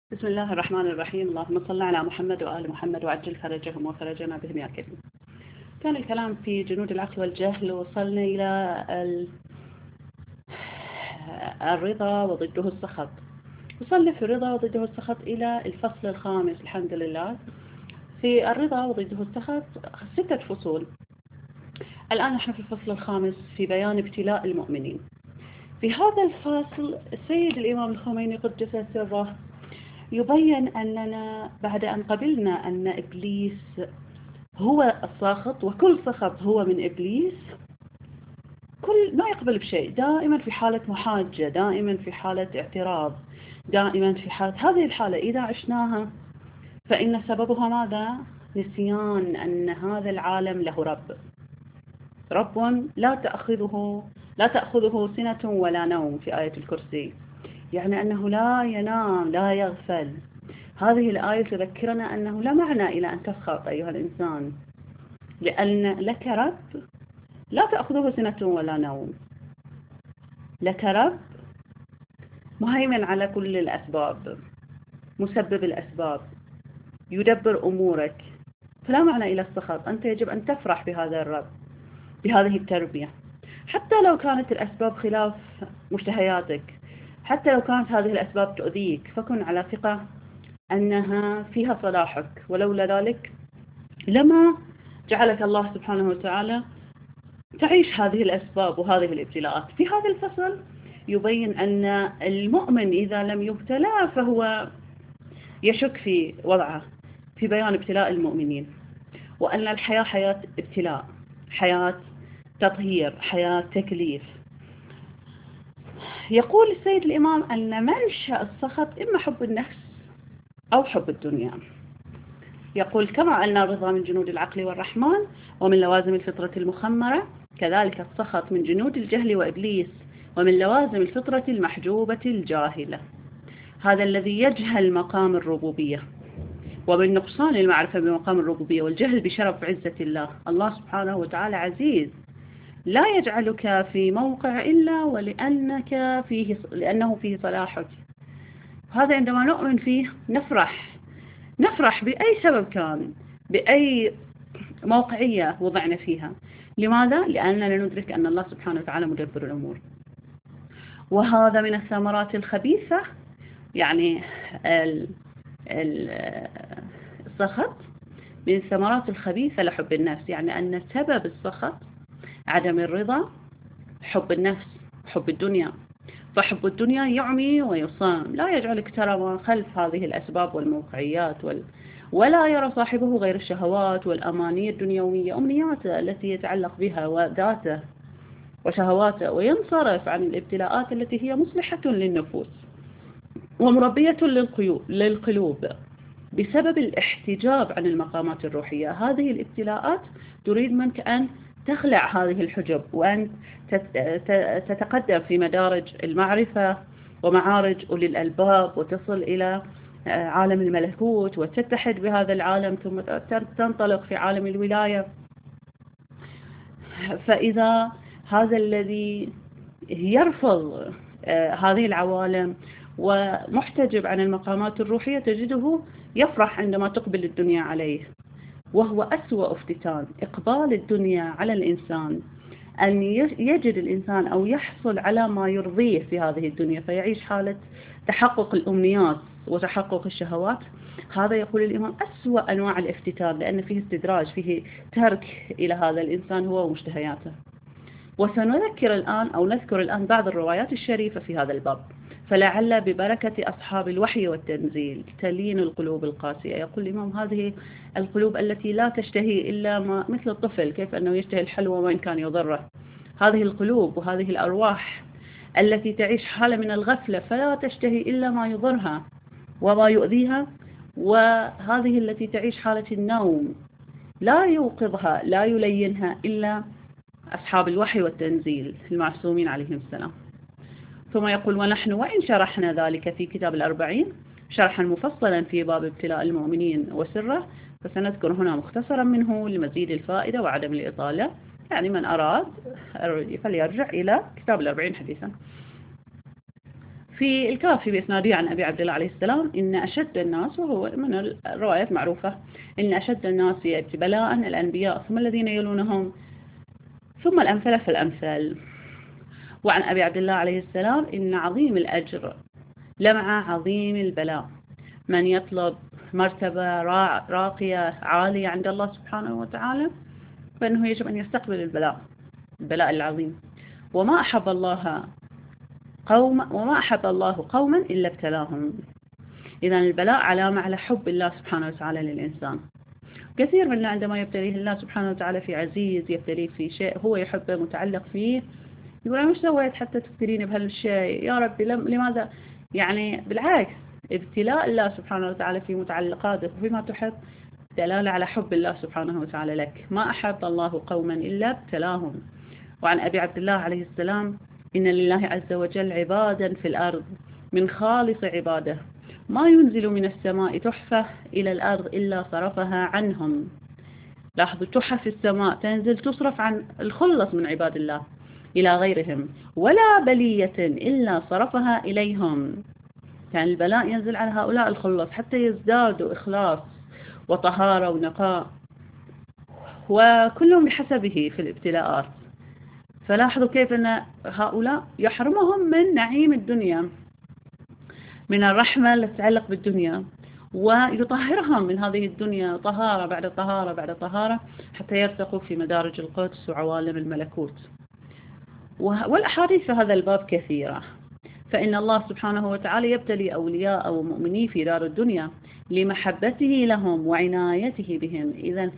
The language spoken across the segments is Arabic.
بسم الله الرحمن الرحيم. اللهم صل على محمد وآل محمد وعجل فرجهم وفرجنا بهم يا كريم. كان الكلام في جنود العقل والجهل، وصلنا إلى الرضا وضده السخط. وصلنا في الرضا وضده السخط إلى الفصل الخامس الحمد لله. في الرضا وضده السخط 6 فصول. الآن نحن في الفصل الخامس في بيان ابتلاء المؤمنين. في هذا الفصل السيد الإمام الخميني قدس سره يبين أننا بعد أن قبلنا أن إبليس هو الساخط وكل سخط هو من إبليس، كل ما يقبل بشيء، دائما في حالة محاجة، دائما في حالة اعتراض، دائما في حالة هذه الحالة إذا عشناها فإن سببها ماذا؟ نسيان أن هذا العالم له رب لا تأخذه سنة ولا نوم في آية الكرسي، يعني أنه لا ينام لا يغفل. هذه الآية تذكرنا أنه لا معنى إلى أن تسخط أيها الإنسان، لأن لك رب لا تأخذه سنة ولا نوم، لك رب مهيمن على كل الأسباب، مسبب الأسباب، يدبر أمورك، فلا معنى إلى السخط. أنت يجب أن تفرح بهذا الرب، بهذه التربية، حتى لو كانت الأسباب خلاف مشتهياتك، حتى لو كانت هذه الأسباب تؤذيك، فكن على ثقة أنها فيها صلاحك، ولولا ذلك لما جعلك الله سبحانه وتعالى تعيش هذه الأسباب وهذه الابتلاءات. في هذا الفصل يبين أن المؤمن إذا لم يبتلى فهو يشك في وضعه، في بيان ابتلاء المؤمنين، وأن الحياة حياة ابتلاء، حياة تطهير، حياة تكليف. يقول السيد الإمام أن منشأ السخط إما حب النفس أو حب الدنيا. يقول كما أن الرضا من جنود العقل والرحمن ومن لوازم الفطرة المخمرة، كذلك السخط من جنود الجهل وإبليس ومن لوازم الفطرة المحجوبة الجاهلة. هذا الذي يجهل مقام الربوبية، ومن نقصان المعرفة بمقام الربوبية والجهل بشرف عزة الله. الله سبحانه وتعالى عزيز، لا يجعلك في موقع إلا لأنه فيه صلاحك. هذا عندما نؤمن فيه نفرح بأي سبب كان، بأي موقعية وضعنا فيها. لماذا؟ لأننا ندرك أن الله سبحانه وتعالى مدبر الأمور. وهذا من الثمرات الخبيثة، يعني السخط من الثمرات الخبيثة لحب النفس، يعني أن سبب السخط عدم الرضا، حب النفس، حب الدنيا. فحب الدنيا يعمي ويصام، لا يجعلك ترى ما خلف هذه الأسباب والموقعيات ولا يرى صاحبه غير الشهوات والأماني الدنيوية، أمنياته التي يتعلق بها وذاته وشهواته، وينصرف عن الابتلاءات التي هي مصلحة للنفوس ومربية للقلوب بسبب الاحتجاب عن المقامات الروحية. هذه الابتلاءات تريد منك أن تخلع هذه الحجب، وأن تتقدم في مدارج المعرفة ومعارج أولي الألباب، وتصل إلى عالم الملكوت وتتحد بهذا العالم، ثم تنطلق في عالم الولاية. فإذا هذا الذي يرفض هذه العوالم ومحتجب عن المقامات الروحية تجده يفرح عندما تقبل الدنيا عليه، وهو أسوأ افتتان. إقبال الدنيا على الإنسان أن يجد الإنسان أو يحصل على ما يرضيه في هذه الدنيا، فيعيش حالة تحقق الأمنيات وتحقق الشهوات. هذا يقول الإمام أسوأ أنواع الافتتان، لأن فيه استدراج، فيه ترك إلى هذا الإنسان هو ومشتهياته. وسنذكر نذكر الآن بعض الروايات الشريفة في هذا الباب، فلعل ببركة أصحاب الوحي والتنزيل تلين القلوب القاسية. يقول الإمام هذه القلوب التي لا تشتهي إلا ما، مثل الطفل كيف أنه يشتهي الحلوى وإن كان يضره، هذه القلوب وهذه الأرواح التي تعيش حالة من الغفلة فلا تشتهي إلا ما يضرها وما يؤذيها، وهذه التي تعيش حالة النوم لا يوقظها لا يلينها إلا أصحاب الوحي والتنزيل المعصومين عليهم السلام. ثم يقول ونحن وإن شرحنا ذلك في كتاب 40 شرحا مفصلا في باب ابتلاء المؤمنين وسره، فسنذكر هنا مختصرا منه لمزيد الفائدة وعدم الإطالة، يعني من أراد فليرجع إلى كتاب 40 حديثا. في الكافي بإسناده عن أبي عبد الله عليه السلام إن أشد الناس، وهو من الروايات معروفة، إن أشد الناس بلاء الأنبياء ثم الذين يلونهم ثم الأمثل فالأمثل. وعن أبي عبد الله عليه السلام إن عظيم الأجر لمع عظيم البلاء، من يطلب مرتبة راقية عالية عند الله سبحانه وتعالى فإنه يجب أن يستقبل البلاء العظيم. وما أحب الله قوما إلا ابتلاهم. إذا البلاء علامة على حب الله سبحانه وتعالى للإنسان. كثير منا عندما يبتليه الله سبحانه وتعالى في عزيز، يبتليه في شيء هو يحبه متعلق فيه، يقول أنا مش سويت حتى تبتليني بهالشيء يا ربي، لماذا؟ يعني بالعكس، ابتلاء الله سبحانه وتعالى في متعلقاتك وفيما تحب دلالة على حب الله سبحانه وتعالى لك. ما أحب الله قوما إلا ابتلاهم. وعن أبي عبد الله عليه السلام إن لله عز وجل عبادا في الأرض من خالص عباده ما ينزل من السماء تحفة إلى الأرض إلا صرفها عنهم. لاحظوا، تحف السماء تنزل تصرف عن الخلص من عباد الله إلى غيرهم، ولا بلية إلا صرفها إليهم. يعني البلاء ينزل على هؤلاء الخلص حتى يزدادوا إخلاص وطهارة ونقاء، وكلهم بحسبه في الابتلاءات. فلاحظوا كيف أن هؤلاء يحرمهم من نعيم الدنيا، من الرحمة التي تتعلق بالدنيا، ويطهرهم من هذه الدنيا طهارة بعد طهارة بعد طهارة حتى يرتقوا في مدارج القدس وعوالم الملكوت. والأحاديث في هذا الباب كثيرة. فإن الله سبحانه وتعالى يبتلي أولياء ومؤمنين في دار الدنيا لمحبته لهم وعنايته بهم. إذن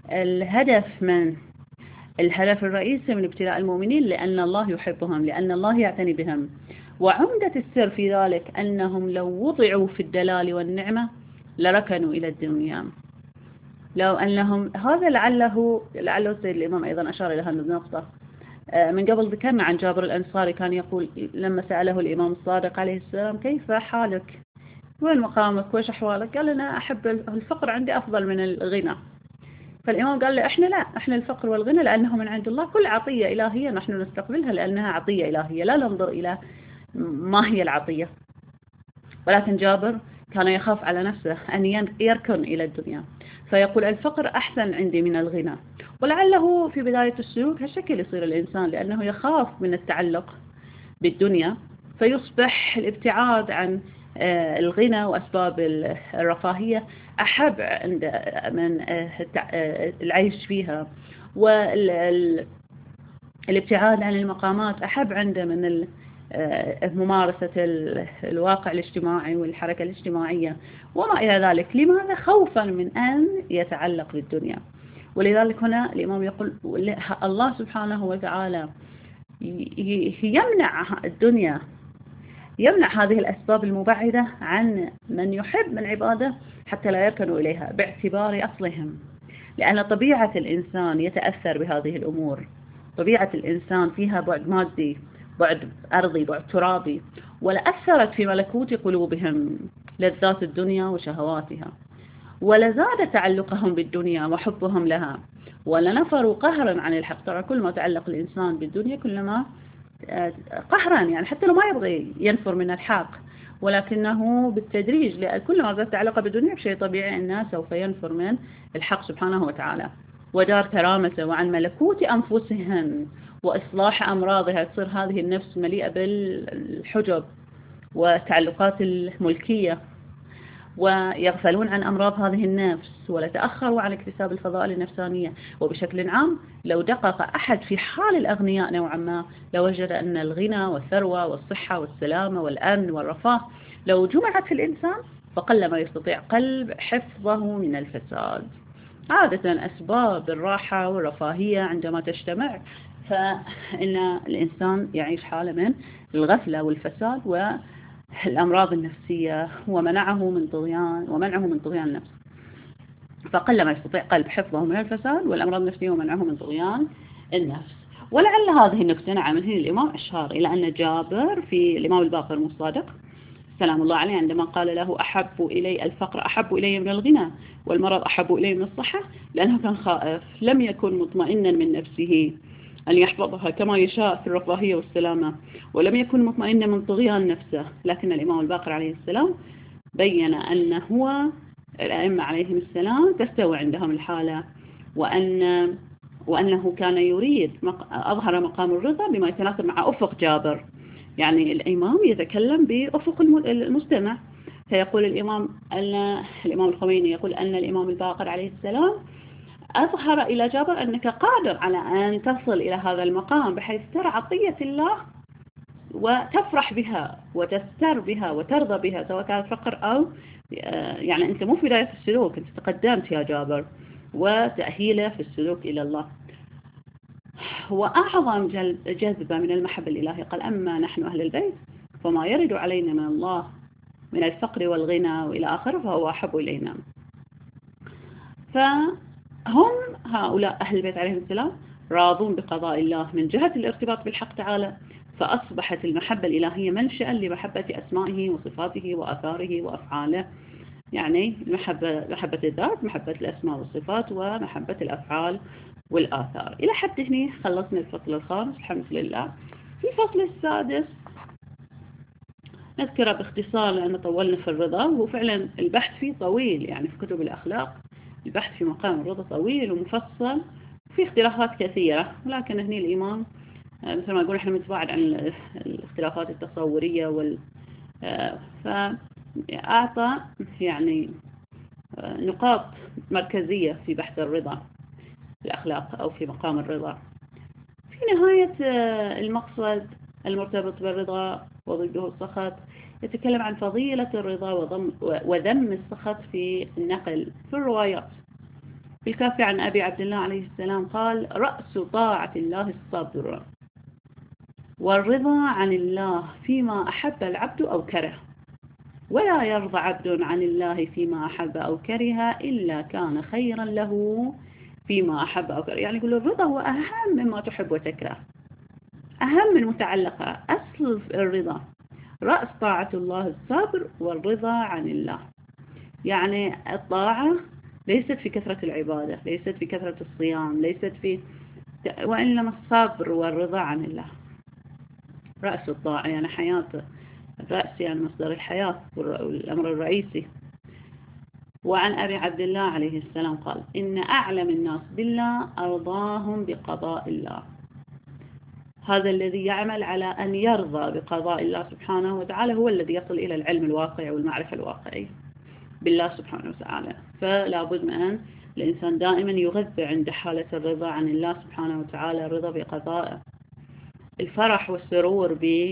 الهدف الرئيسي من ابتلاء المؤمنين لأن الله يحبهم، لأن الله يعتني بهم. وعمدة السر في ذلك أنهم لو وضعوا في الدلال والنعمة لركنوا إلى الدنيا. لو أنهم هذا لعله السيد الإمام أيضا أشار إلى هذه النقطة. من قبل ذكرنا عن جابر الأنصاري كان يقول لما سأله الإمام الصادق عليه السلام كيف حالك؟ وين مقامك؟ وش أحوالك؟ قال أنا أحب الفقر، عندي أفضل من الغنى. فالإمام قال له إحنا الفقر والغنى لأنه من عند الله، كل عطية إلهية نحن نستقبلها لأنها عطية إلهية، لا ننظر إلى ما هي العطية. ولكن جابر كان يخاف على نفسه أن يركن إلى الدنيا، فيقول الفقر أحسن عندي من الغنى. ولعله في بداية السلوك هالشكل يصير الإنسان، لأنه يخاف من التعلق بالدنيا، فيصبح الابتعاد عن الغنى وأسباب الرفاهية أحب من العيش فيها، والابتعاد عن المقامات أحب عنده من ممارسة الواقع الاجتماعي والحركة الاجتماعية وما إلى ذلك. لماذا؟ خوفا من أن يتعلق بالدنيا. ولذلك هنا الإمام يقول الله سبحانه وتعالى يمنع الدنيا، يمنع هذه الأسباب المبعدة عن من يحب من عباده حتى لا يركنوا إليها باعتبار أصلهم. لأن طبيعة الإنسان يتأثر بهذه الأمور. طبيعة الإنسان فيها بعد مادي، بعد أرضي، بعد ترابي، ولأثرت في ملكوت قلوبهم لذات الدنيا وشهواتها، ولزاد تعلقهم بالدنيا وحبهم لها، ولنفروا قهرا عن الحق. ترى كل ما تعلق الإنسان بالدنيا كلما قهرا، يعني حتى لو ما يبغي ينفر من الحق، ولكنه بالتدريج كل ما زاد تعلق بالدنيا بشيء طبيعي الناس سوف ينفر من الحق سبحانه وتعالى ودار كرامته وعن ملكوت أنفسهم وإصلاح أمراضها. تصير هذه النفس مليئة بالحجب والتعلقات الملكية، ويغفلون عن أمراض هذه النفس ولا تأخروا عن اكتساب الفضائل النفسانية. وبشكل عام لو دقق أحد في حال الأغنياء نوعا ما لوجد أن الغنى والثروة والصحة والسلامة والأمن والرفاه لو جمعت في الإنسان فقلما يستطيع قلب حفظه من الفساد. عادة أسباب الراحة والرفاهية عندما تجتمع فإن الإنسان يعيش حالة من الغفلة والفساد والأمراض النفسية ومنعه من طغيان النفس. فقلما يستطيع قلب حفظه من الفساد والأمراض النفسية ومنعه من طغيان النفس. ولعل هذه النكتة نعم هي الإمام أشار إلى أن جابر في الإمام الباقر المصادق سلام الله عليه عندما قال له الفقر أحب إلي من الغنى والمرض أحب إلي من الصحة، لأنه كان خائف، لم يكن مطمئنا من نفسه، أن يحفظها كما يشاء في الرفاهية والسلامة، ولم يكن مطمئنا من طغيان نفسه. لكن الإمام الباقر عليه السلام بين أن هو الأئمة عليهم السلام تستوي عندهم الحالة، وأنه كان يريد أظهر مقام الرضا بما يتناسب مع أفق جابر. يعني الإمام يتكلم بأفق المستمع، فيقول الإمام الخميني يقول أن الإمام الباقر عليه السلام أظهر إلى جابر أنك قادر على أن تصل إلى هذا المقام بحيث ترى عطية الله وتفرح بها وتستر بها وترضى بها، سواء كانت فقر أو يعني أنت مو في بداية السلوك، أنت تقدمت يا جابر، وتأهيله في السلوك إلى الله. وأعظم جذبة من المحبة الإلهية قال: أما نحن أهل البيت فما يرد علينا من الله من الفقر والغنى وإلى آخره فهو أحب إلينا. فهم هؤلاء أهل البيت عليهم السلام راضون بقضاء الله من جهة الارتباط بالحق تعالى، فأصبحت المحبة الإلهية منشأ لمحبة أسمائه وصفاته وآثاره وأفعاله. يعني محبة الذات، محبة الأسماء والصفات، ومحبة الأفعال والآثار. إلى حد هنا خلصنا الفصل الخامس الحمد لله. في الفصل السادس نذكره باختصار لأن طولنا في الرضا، وهو فعلا البحث فيه طويل، يعني في كتب الأخلاق البحث في مقام الرضا طويل ومفصل، في اختلافات كثيرة، ولكن هنا الإمام مثل ما نقول احنا بنتباعد عن الاختلافات التصورية فأعطى يعني نقاط مركزية في بحث الرضا في الأخلاق أو في مقام الرضا. في نهاية المقصد المرتبط بالرضا وضده السخط يتكلم عن فضيلة الرضا وذم السخط في النقل في الروايات. في الكافي عن أبي عبد الله عليه السلام قال: رأس طاعة الله الصبر والرضا عن الله فيما أحب العبد أو كره، ولا يرضى عبد عن الله فيما أحب أو كره إلا كان خيرا له فيما أحب أو كره. يعني يقول الرضا هو أهم مما تحب وتكره، أهم المتعلقة، أصل الرضا رأس طاعة الله الصبر والرضا عن الله. يعني الطاعة ليست في كثرة العبادة، ليست في كثرة الصيام، ليست في وإنما الصبر والرضا عن الله رأس الطاعة، يعني حياة الرأس، يعني مصدر الحياة والأمر الرئيسي. وعن أبي عبد الله عليه السلام قال: إن أعلم الناس بالله أرضاهم بقضاء الله. هذا الذي يعمل على أن يرضى بقضاء الله سبحانه وتعالى هو الذي يصل إلى العلم الواقعي والمعرفة الواقعية بالله سبحانه وتعالى. فلا بد من أن الإنسان دائما يغذى عند حالة الرضا عن الله سبحانه وتعالى، الرضا بقضائه، الفرح والسرور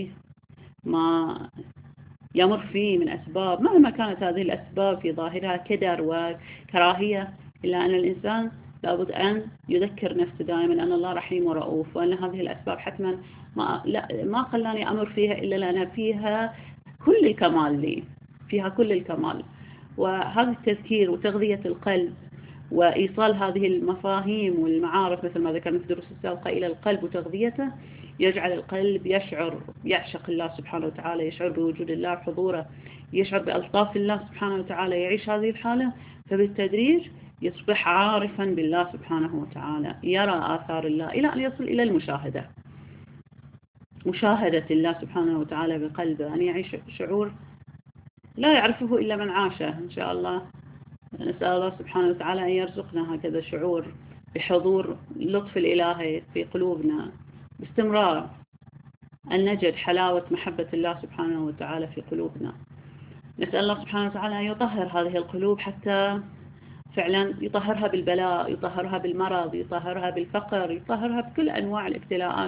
بما يمر فيه من أسباب، مهما كانت هذه الأسباب في ظاهرها كدر وكراهية، إلا أن الإنسان لابد أن يذكر نفسه دائما أن الله رحيم ورؤوف، وأن هذه الأسباب حتما ما خلاني أمر فيها إلا لأن فيها كل الكمال لي، فيها كل الكمال. وهذا التذكير وتغذية القلب وإيصال هذه المفاهيم والمعارف مثل ما ذكرنا في الدروس السابقة إلى القلب وتغذيته يجعل القلب يعشق الله سبحانه وتعالى، يشعر بوجود الله وحضوره، يشعر بألطاف الله سبحانه وتعالى، يعيش هذه الحالة، فبالتدريج يصبح عارفا بالله سبحانه وتعالى، يرى آثار الله إلى أن يصل إلى المشاهدة، مشاهدة الله سبحانه وتعالى بقلبه، أن يعيش شعور لا يعرفه إلا من عاشه. إن شاء الله نسأل الله سبحانه وتعالى أن يرزقنا هكذا شعور بحضور اللطف الإلهي في قلوبنا باستمرار، أن نجد حلاوة محبة الله سبحانه وتعالى في قلوبنا. نسأل الله سبحانه وتعالى أن يطهر هذه القلوب حتى فعلا يطهرها بالبلاء، يطهرها بالمرض، يطهرها بالفقر، يطهرها بكل أنواع الابتلاءات،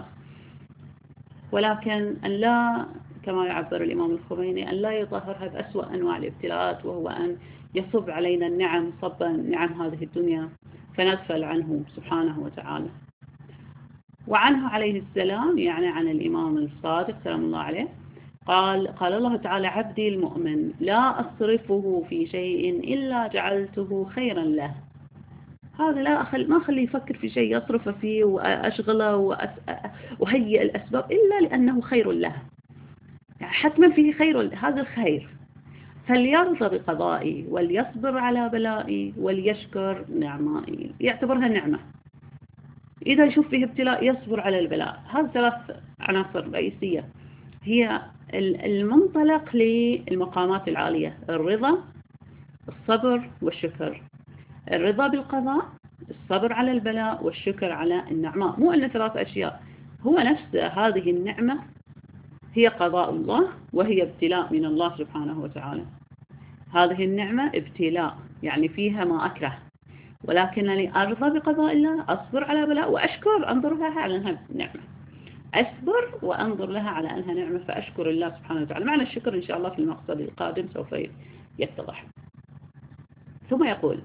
ولكن أن لا، كما يعبر الإمام الخميني، أن لا يطهرها بأسوأ أنواع الابتلاءات، وهو أن يصب علينا النعم صبا نعم هذه الدنيا فنغفل عنه سبحانه وتعالى. وعنه عليه السلام، يعني عن الإمام الصادق سلام الله عليه، قال الله تعالى: عبدي المؤمن لا أصرفه في شيء إلا جعلته خيرا له. هذا ما أخليه يفكر في شيء يصرف فيه وأشغله وهيئ الأسباب إلا لأنه خير له، يعني حتما فيه خير، هذا الخير، فليرضى بقضائي وليصبر على بلائي وليشكر نعمائي، يعتبرها نعمة، إذا يشوف فيه ابتلاء يصبر على البلاء. هذه 3 عناصر رئيسية هي المنطلق للمقامات العالية: الرضا، الصبر والشكر. الرضا بالقضاء، الصبر على البلاء، والشكر على النعماء. مو أن 3 أشياء، هو نفس هذه النعمة هي قضاء الله وهي ابتلاء من الله سبحانه وتعالى. هذه النعمة ابتلاء، يعني فيها ما أكره، ولكنني أرضى بقضاء الله، أصبر على بلاء وأشكر، أنظر لها على أنها نعمة، أصبر وأنظر لها على أنها نعمة فأشكر الله سبحانه وتعالى. معنى الشكر إن شاء الله في المقصد القادم سوف يتضح. ثم يقول: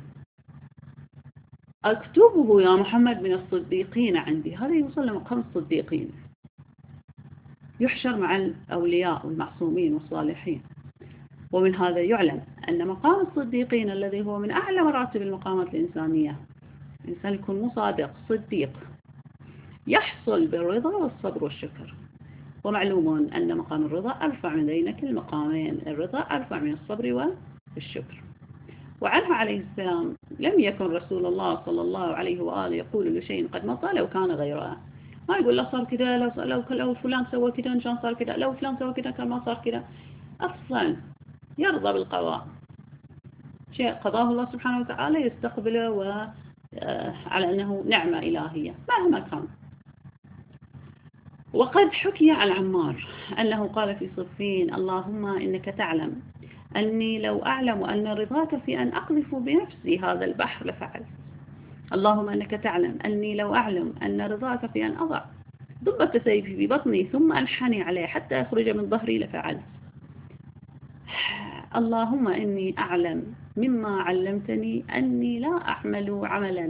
أكتبه يا محمد من الصديقين عندي. هذا يوصل لمقام الصديقين، يحشر مع الأولياء والمعصومين والصالحين. ومن هذا يعلم أن مقام الصديقين الذي هو من أعلى مراتب المقامات الإنسانية، الإنسان يكون مصادق صديق، يحصل بالرضا والصبر والشكر. ومعلوم أن مقام الرضا أرفع من ذينك المقامين، الرضا أرفع من الصبر والشكر. وعنه عليه السلام: لم يكن رسول الله صلى الله عليه وآله يقول لشيء قد مضى لو كان غيره. ما يقول لا صار كذا، لو فلان سوى كذا إن شاء صار كذا، لو فلان سوى كذا كان ما صار كذا. أصلا يرضى بالقضاء، شيء قضاه الله سبحانه وتعالى يستقبله على أنه نعمة إلهية مهما كان. وقد حكي عن عمار أنه قال في صفين: اللهم إنك تعلم أني لو أعلم أن رضاك في أن أقذف بنفسي هذا البحر لفعلت. اللهم إنك تعلم أني لو أعلم أن رضاك في أن أضع ضبة سيفي في بطني ثم أنحني عليه حتى يخرج من ظهري لفعلت. اللهم إني أعلم مما علمتني أني لا أعمل عملا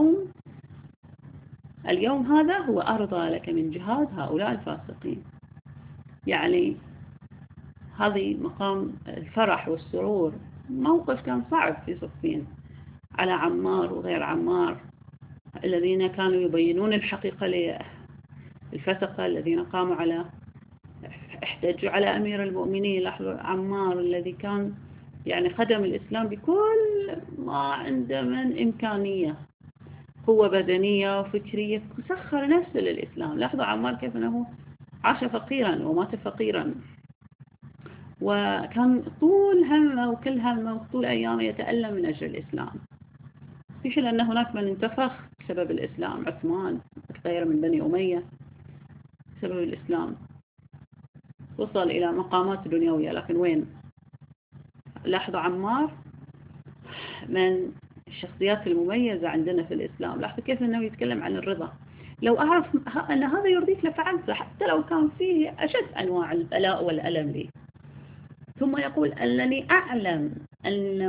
اليوم هذا هو أرضى لك من جهاد هؤلاء الفاسقين. يعني هذه مقام الفرح والسرور. موقف كان صعب في صفين على عمار وغير عمار الذين كانوا يبينون الحقيقة للفسقة الذين قاموا احتجوا على أمير المؤمنين. لاحظوا عمار الذي كان يعني خدم الإسلام بكل ما عنده من إمكانية، قوة بدنية وفكرية، سخر نفسه للإسلام. لاحظوا عمار كيف أنه عاش فقيرا ومات فقيرا، وكان طول همه وكل همه وطول أيامه يتألم من أجل الإسلام. في حين أن هناك من انتفخ بسبب الإسلام، عثمان غير من بني أمية بسبب الإسلام، وصل إلى مقامات دنيوية، لكن وين؟ لاحظوا عمار من الشخصيات المميزة عندنا في الإسلام. لاحظوا كيف أنه يتكلم عن الرضا. لو أعرف أن هذا يرضيك لفعلته حتى لو كان فيه أشد أنواع البلاء والألم لي. ثم يقول: أنني أعلم أن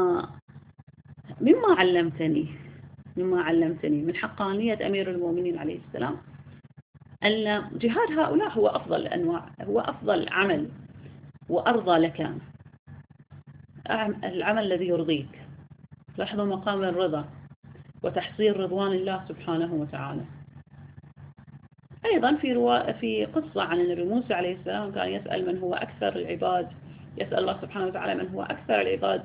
مما علمتني من حقانية أمير المؤمنين عليه السلام أن جهاد هؤلاء هو أفضل الأنواع، هو أفضل عمل، وأرضى لك العمل الذي يرضيك. لاحظوا مقام الرضا وتحصيل رضوان الله سبحانه وتعالى. أيضا في قصة عن النبي موسى عليه السلام كان يسأل من هو أكثر العباد، يسأل الله سبحانه وتعالى من هو أكثر العباد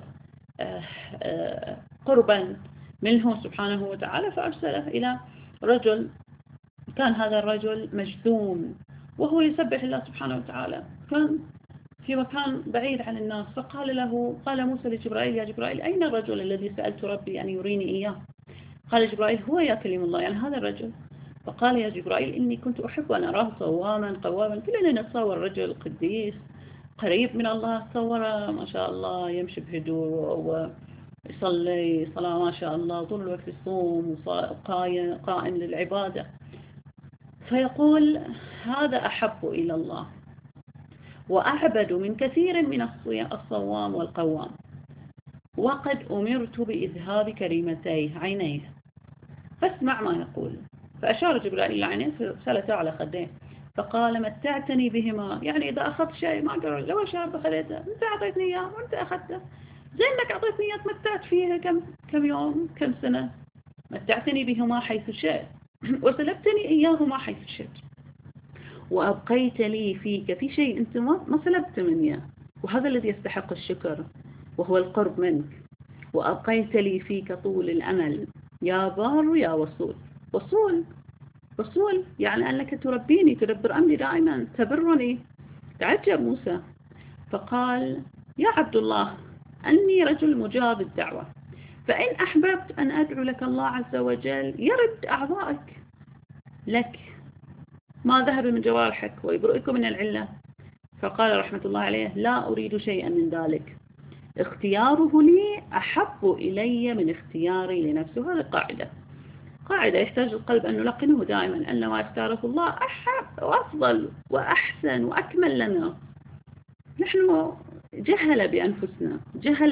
قربا منه سبحانه وتعالى، فأرسله إلى رجل كان هذا الرجل مجذوم وهو يسبح الله سبحانه وتعالى، كان في مكان بعيد عن الناس. قال موسى لجبرائيل: يا جبرائيل أين الرجل الذي سألت ربي أن يريني إياه؟ قال جبرائيل: هو يا كلم الله، يعني هذا الرجل. فقال يا جبرائيل: إني كنت أحب أن أراه صواما قواما. كلنا نتصور رجل قديس قريب من الله، تصور ما شاء الله يمشي بهدوء ويصلي صلاة ما شاء الله طول الوقت، يصوم قائم للعبادة. فيقول: هذا أحب إلى الله وأعبد من كثير من الصوام والقوام، وقد أمرت بإذهاب كريمتيه عينيه فاسمع ما يقول. فأشار جبرائيل إلى عينيه فسلتا على خديه فقال: متعتني بهما. يعني إذا أخذت شيء ما قرر لو شاب أخذته، أنت أعطيتني إياه وأنت أخذته، زي أنك أعطيتني إياه تمتعت فيها كم يوم كم سنة. متعتني بهما حيث شئت وسلبتني إياهما حيث شئت، وأبقيت لي فيك في شيء أنت ما سلبت مني، وهذا الذي يستحق الشكر وهو القرب منك. وأبقيت لي فيك طول الأمل يا بار يا وصول. رسول يعني أنك تربيني تدبر أمري دائما تبرني. تعجب موسى فقال يا عبد الله أني رجل مجاب الدعوة، فإن أحببت أن أدعو لك الله عز وجل يرد أعضائك لك ما ذهب من جوارحك ويبرئك من العلة. فقال رحمة الله عليه لا أريد شيئا من ذلك، اختياره لي أحب إلي من اختياري لنفسه. هذه قاعدة يحتاج القلب أن نلقنه دائما أن ما اختاره الله أحب وأفضل وأحسن وأكمل لنا. نحن جهل بأنفسنا، جهل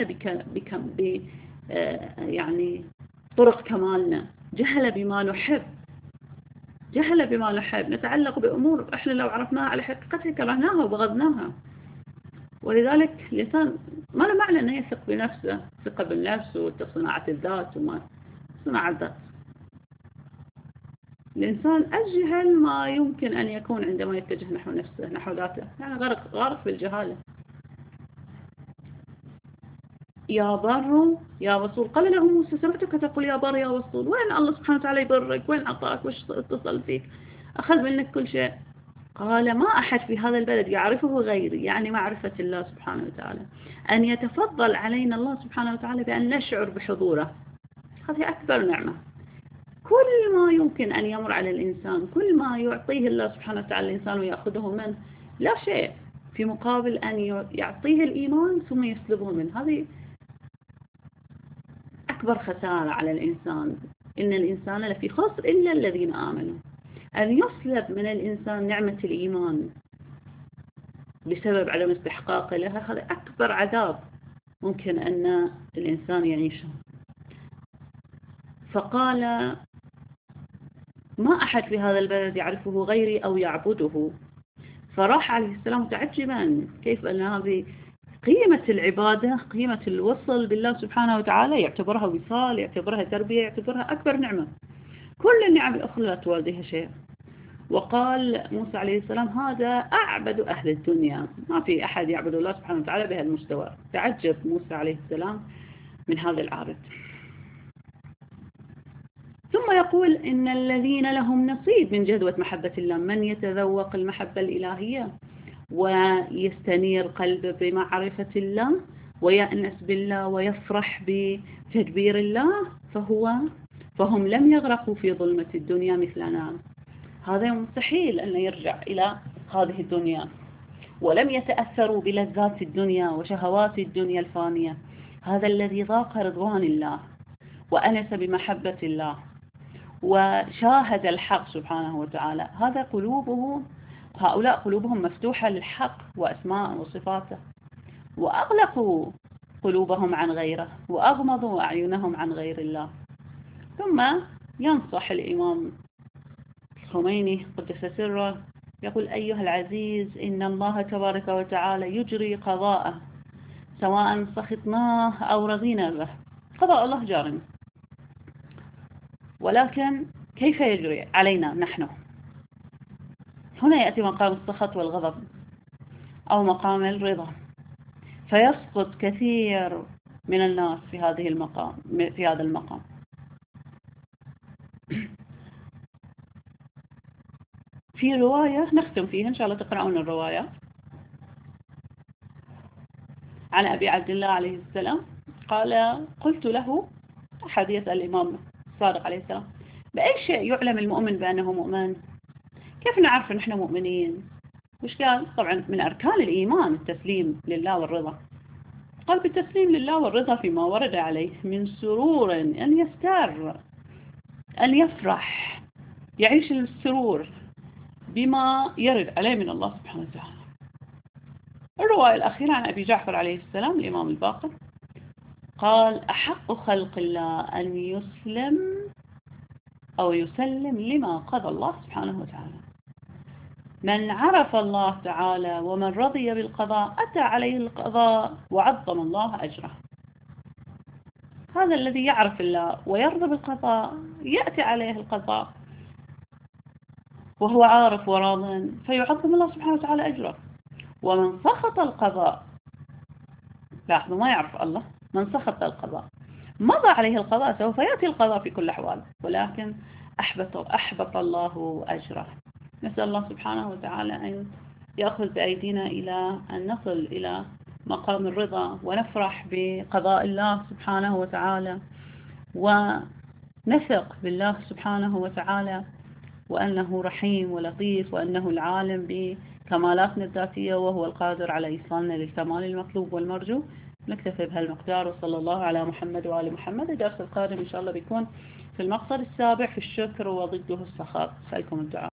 يعني طرق كمالنا، جهل بما نحب، نتعلق بأمور إحنا لو عرفناها على حقيقتها كرهناها وبغضناها. ولذلك الإنسان ما له معنى أنه يثق بنفسه، ثقة بالنفس وصناعة الذات وما صناعة الذات. الإنسان أجهل ما يمكن أن يكون عندما يتجه نحو نفسه نحو ذاته، يعني غارق في الجهالة. يا بر يا رسول، قال له موسى سمعتك تقول يا بر يا رسول، وين الله سبحانه وتعالى يبرك؟ وين عطاك؟ وش اتصل فيك؟ أخذ منك كل شيء. قال ما أحد في هذا البلد يعرفه غيري، يعني معرفة الله سبحانه وتعالى، أن يتفضل علينا الله سبحانه وتعالى بأن نشعر بحضوره. هذه أكبر نعمة. كل ما يمكن أن يمر على الإنسان، كل ما يعطيه الله سبحانه وتعالى الإنسان ويأخذه منه لا شيء في مقابل أن يعطيه الإيمان ثم يسلبه منه. هذه أكبر خسارة على الإنسان. إن الإنسان لفي خسر إلا الذين آمنوا. أن يسلب من الإنسان نعمة الإيمان بسبب عدم استحقاقه لها، هذا أكبر عذاب ممكن أن الإنسان يعيشه. فقال ما أحد في هذا البلد يعرفه غيري أو يعبده. فراح عليه السلام متعجبا كيف أن هذه قيمة العبادة، قيمة الوصل بالله سبحانه وتعالى يعتبرها وصال، يعتبرها تربية، يعتبرها أكبر نعمة. كل النعم الأخرى لا توازيها شيء. وقال موسى عليه السلام هذا أعبد أهل الدنيا، ما في أحد يعبد الله سبحانه وتعالى بهالمستوى. تعجب موسى عليه السلام من هذا العابد. ثم يقول إن الذين لهم نصيب من جذوة محبة الله، من يتذوق المحبة الإلهية ويستنير قلبه بمعرفة الله ويأنس بالله ويفرح بتدبير الله، فهم لم يغرقوا في ظلمة الدنيا مثلنا. هذا مستحيل أن يرجع إلى هذه الدنيا، ولم يتأثروا بلذات الدنيا وشهوات الدنيا الفانية. هذا الذي ذاق رضوان الله وأنس بمحبة الله وشاهد الحق سبحانه وتعالى، هؤلاء قلوبهم مفتوحة للحق وأسماء وصفاته، وأغلقوا قلوبهم عن غيره وأغمضوا أعينهم عن غير الله. ثم ينصح الإمام الخميني قدس سره يقول أيها العزيز إن الله تبارك وتعالى يجري قضاءه سواء سخطناه أو رضينا به. قضاء الله جار، ولكن كيف يجري علينا نحن؟ هنا يأتي مقام السخط والغضب أو مقام الرضا، فيسقط كثير من الناس في هذا المقام. في رواية نختم فيها إن شاء الله تقرأون الرواية عن أبي عبد الله عليه السلام قال قلت له أحد يسأل الإمام الصادق عليه السلام بأي شيء يعلم المؤمن بأنه مؤمن؟ كيف نعرف نحن مؤمنين؟ وش قال؟ طبعا من أركان الإيمان التسليم لله والرضا. قال بالتسليم لله والرضا فيما ورد عليه من سرور أن يستر، أن يفرح، يعيش السرور بما يرد عليه من الله سبحانه وتعالى. الرواية الأخيرة عن أبي جعفر عليه السلام الإمام الباقر قال أحق خلق الله أن يسلم أو يسلم لما قضى الله سبحانه وتعالى. من عرف الله تعالى ومن رضي بالقضاء أتى عليه القضاء وعظم الله أجره. هذا الذي يعرف الله ويرضى بالقضاء يأتي عليه القضاء وهو عارف وراض فيعظم الله سبحانه وتعالى أجره. ومن سخط القضاء، لاحظوا ما يعرف الله، من سخط القضاء مضى عليه القضاء، سوف يأتي القضاء في كل الأحوال، ولكن أحبط الله أجره. نسأل الله سبحانه وتعالى أن يأخذ بأيدينا إلى أن نصل إلى مقام الرضا ونفرح بقضاء الله سبحانه وتعالى، ونثق بالله سبحانه وتعالى وأنه رحيم ولطيف، وأنه العالم بكمالاتنا الذاتية، وهو القادر على إيصالنا للكمال المطلوب والمرجو. نكتفي بهالمقدار، وصلى الله على محمد وآل محمد. الدرس القادم إن شاء الله بيكون في المقصد السابع في الشكر وضده السخط. أسألكم الدعاء.